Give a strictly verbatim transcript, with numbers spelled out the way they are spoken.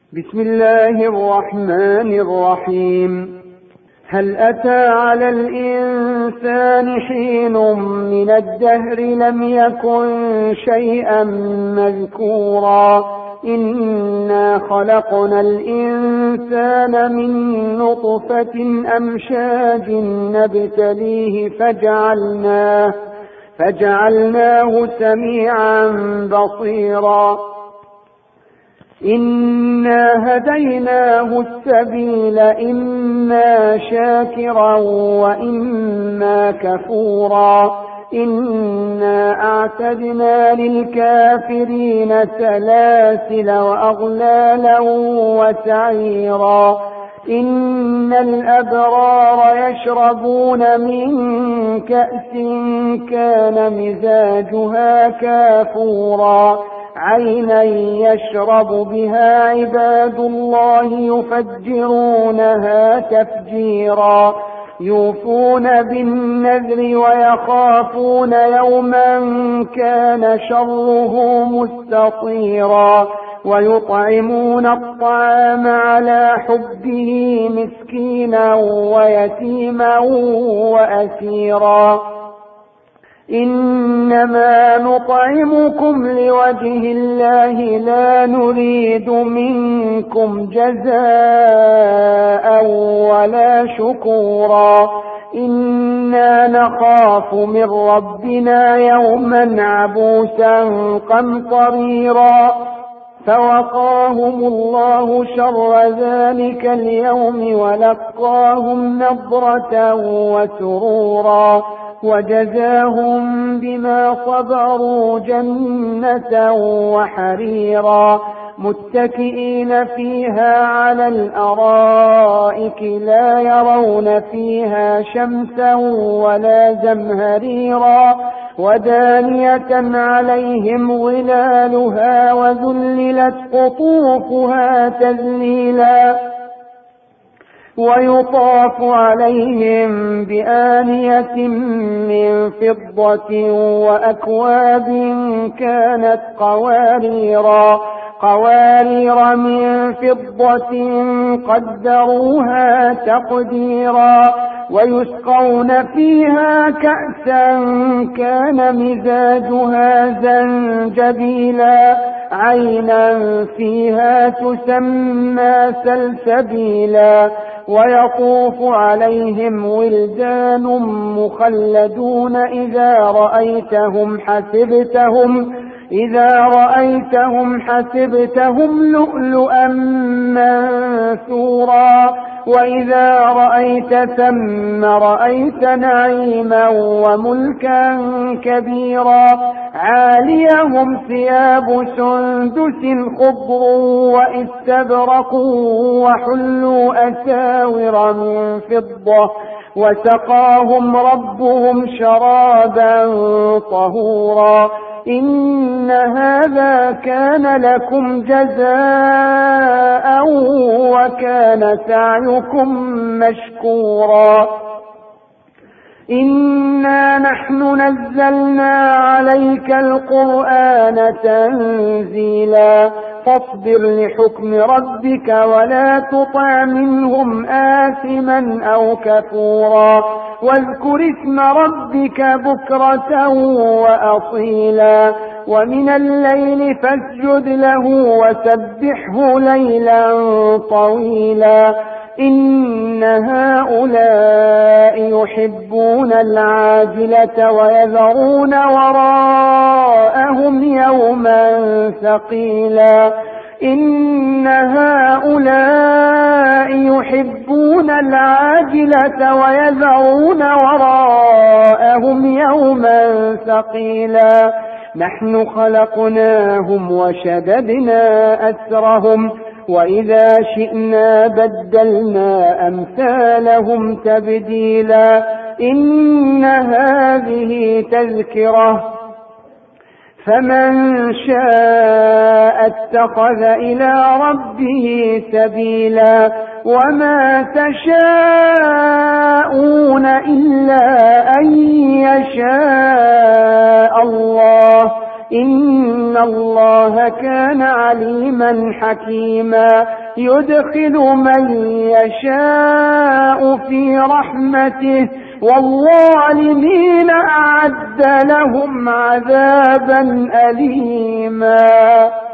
بسم الله الرحمن الرحيم. هل أتى على الإنسان حين من الدهر لم يكن شيئا مذكورا إنا خلقنا الإنسان من نطفة أمشاج نبتليه فجعلناه, فجعلناه سميعا بصيرا إنا هديناه السبيل إما شاكرا وإما كفورا إنا أعتدنا للكافرين سلاسل وأغلالا وسعيرا إن الأبرار يشربون من كأس كان مزاجها كافورا عينا يشرب بها عباد الله يفجرونها تفجيرا يوفون بالنذر ويخافون يوما كان شره مستطيرا ويطعمون الطعام على حبه مسكينا ويتيما وأسيرا إنما نطعمكم لوجه الله لا نريد منكم جزاء ولا شكورا إنا نخاف من ربنا يوما عبوسا قمطريرا فوقاهم الله شر ذلك اليوم ولقاهم نضرة وسرورا وجزاهم بما صبروا جنة وحريرا متكئين فيها على الأرائك لا يرون فيها شمسا ولا زمهريرا ودانية عليهم ظلالها وذللت قطوفها تذليلا ويطاف عليهم بآنية من فضة وأكواب كانت قواريرا قوارير من فضة قدروها تقديرا ويسقون فيها كأسا كان مزاجها زنجبيلا عينا فيها تسمى سلسبيلا ويطوف عليهم ولدان مخلدون إذا رأيتهم حسبتهم إذا رأيتهم حسبتهم لؤلؤا منثورا وإذا رأيت ثم رأيت نعيما وملكا كبيرا عاليهم ثياب سندس خضر واستبرق وحلوا أساور من فضة وسقاهم ربهم شرابا طهورا إن هذا كان لكم جزاء وكان سعيكم مشكورا إنا نحن نزلنا عليك القرآن تنزيلا فاصبر لحكم ربك ولا تطع منهم آثما أو كفورا واذكر اسم ربك بكرة وأصيلا ومن الليل فاسجد له وسبحه ليلا طويلا إن هؤلاء يحبون العاجلة ويذرون وراءهم يوما ثقيلا إن هؤلاء يحبون العاجلة ويذرون وراءهم يوما ثقيلا نحن خلقناهم وشددنا أسرهم وإذا شئنا بدلنا أمثالهم تبديلا إن هذه تذكرة فمن شاء اتخذ إلى ربه سبيلا وما تشاءون إلا أن يشاء الله إن الله كان عليما حكيما يدخل من يشاء في رحمته والظالمين أعد لهم عذابا أليما.